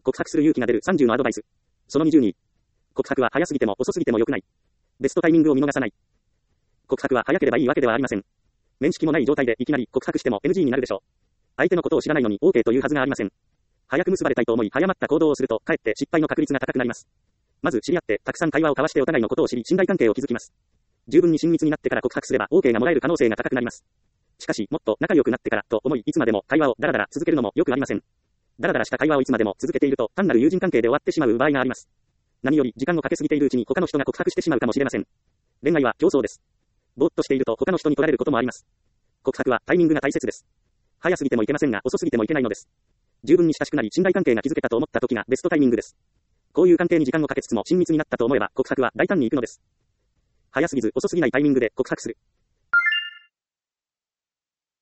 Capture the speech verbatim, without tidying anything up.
告白する勇気が出るさんじゅうのアドバイス。そのにじゅうに。告白は早すぎても遅すぎても良くない。ベストタイミングを見逃さない。告白は早ければいいわけではありません。面識もない状態でいきなり告白しても エヌジー になるでしょう。相手のことを知らないのに OK というはずがありません。早く結ばれたいと思い早まった行動をすると、かえって失敗の確率が高くなります。まず知り合って、たくさん会話を交わしてお互いのことを知り、信頼関係を築きます。十分に親密になってから告白すれば OK がもらえる可能性が高くなります。しかし、もっと仲良くなってからと思い、いつまでも会話をダラダラ続けるのもよくありません。ダラダラした会話をいつまでも続けていると、単なる友人関係で終わってしまう場合があります。何より時間をかけすぎているうちに他の人が告白してしまうかもしれません。恋愛は競争です。ぼーっとしていると他の人に取られることもあります。告白はタイミングが大切です。早すぎてもいけませんが遅すぎてもいけないのです。十分に親しくなり信頼関係が築けたと思った時がベストタイミングです。こういう関係に時間をかけつつも親密になったと思えば告白は大胆に行くのです。早すぎず遅すぎないタイミングで告白する。